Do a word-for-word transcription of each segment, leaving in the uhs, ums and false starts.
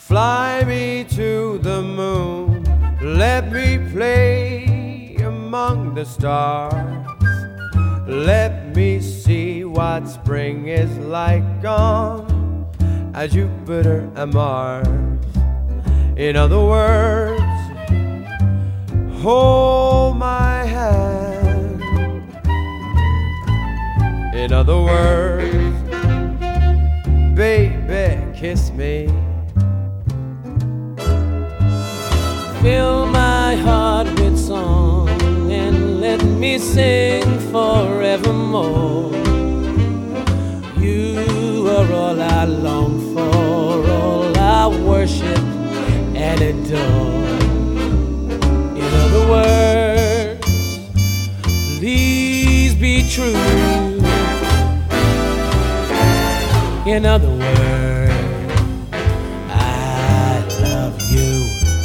Fly me to the moon, let me play among the stars. Let me see what spring is like on a Jupiter and Mars. In other words, hold my hand. In other words, baby, kiss me. Fill my heart with song and let me sing forevermore. You are all I long for, all I worship and adore. In other words, please be true. In other words, I love you.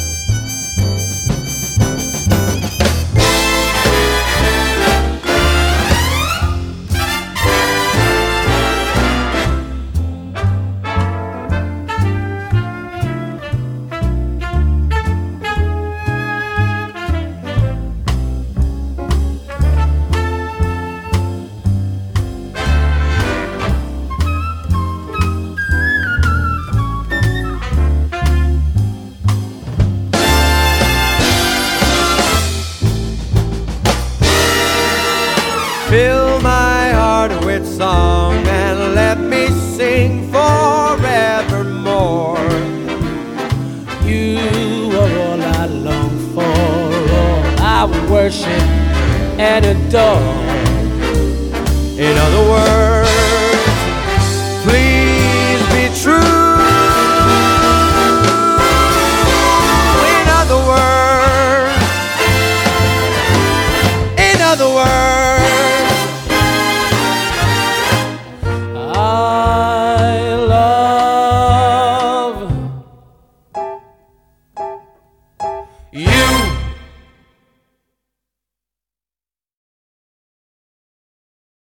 Fill my heart with song and let me sing forevermore. You are all I long for, all I worship and adore. In other words, please be true. In other words, in other words, I love you.